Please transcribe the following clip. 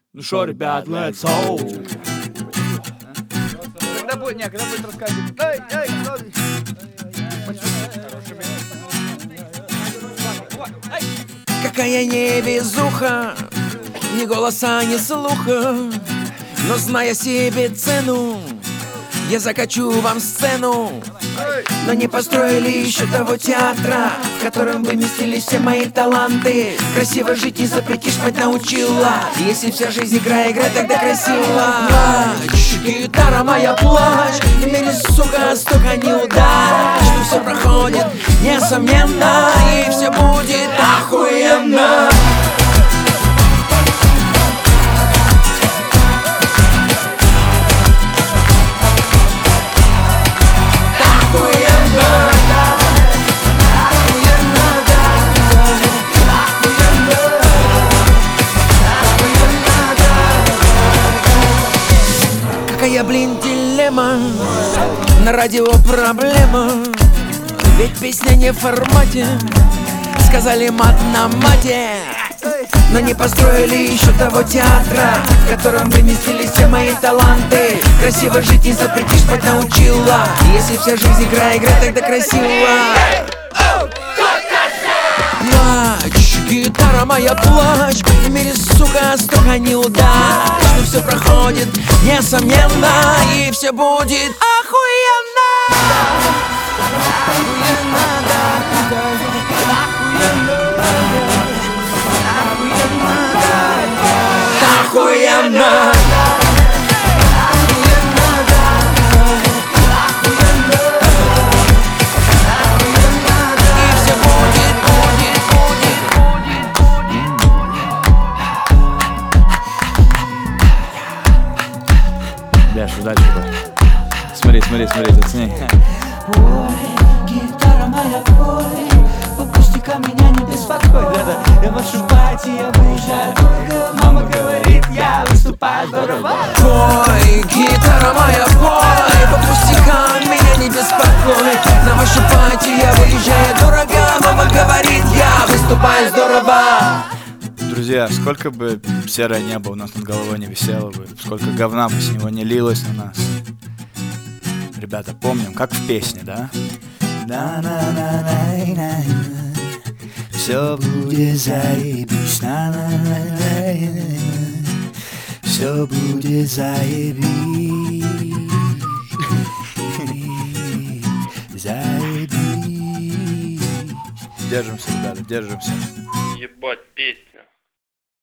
Ну шо, ребят, let's go! Когда будет рассказывать? Эй, Какая невезуха, ни голоса, ни слуха. Но зная себе цену, я закачу вам сцену. Но не построили еще того театра, в котором вместились все мои таланты. Красиво жить не запретишь, мать научила. Если вся жизнь игра, играй тогда красиво. Плачь, гитара моя, плачь. В мире, сука, столько неудач, но все проходит, несомненно, и все будет охуенно. Какая, блин, дилемма, на радио проблема. Ведь песня не в формате, сказали мат на мате. Но не построили еще того театра, в котором вместились все мои таланты. Красиво жить не запретишь, мать научила. Если вся жизнь игра, играй тогда красиво. Плачь, гитара моя, плачь. В мире, сука, столько неудач, но все проходит, несомненно, и все будет охуенно. Охуенно. Бля, что дальше будет? Смотри, зацени. Ой, гитара моя, ой, попусти-ка меня, не беспокой. Я вашу пати, я выезжаю дорого. Мама говорит, я выступаю здорово. Ой, гитара моя, ой, попусти-ка меня, не беспокой. На вашу пати я выезжаю дорого. Мама говорит, я выступаю здорово. Друзья, сколько бы серое небо у нас над головой не висело бы, сколько говна бы с него не лилось на нас. Ребята, помним, как в песне, да? Все будет заебись. Все будет заебись. Заебись. Держимся, ребята, держимся. Ебать, песня.